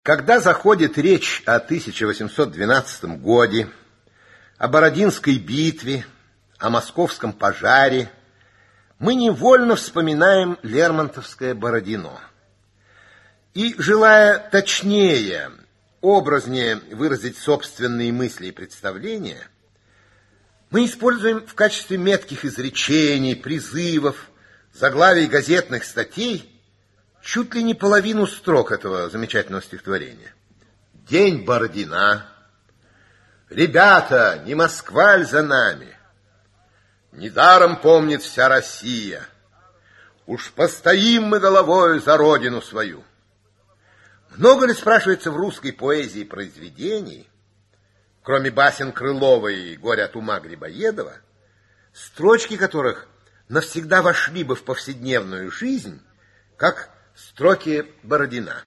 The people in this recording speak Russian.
Когда заходит речь о 1812 годе, о Бородинской битве, о Московском пожаре, мы невольно вспоминаем лермонтовское Бородино. И, желая точнее, образнее выразить собственные мысли и представления, мы используем в качестве метких изречений, призывов, заглавий газетных статей чуть ли не половину строк этого замечательного стихотворения. День Бородина. Ребята, не Москва-ль за нами? Недаром помнит вся Россия. Уж постоим мы головою за родину свою. Много ли, спрашивается, в русской поэзии произведений, кроме басен Крылова и «Горе от ума» Грибоедова, строчки которых навсегда вошли бы в повседневную жизнь, как строки Бородина?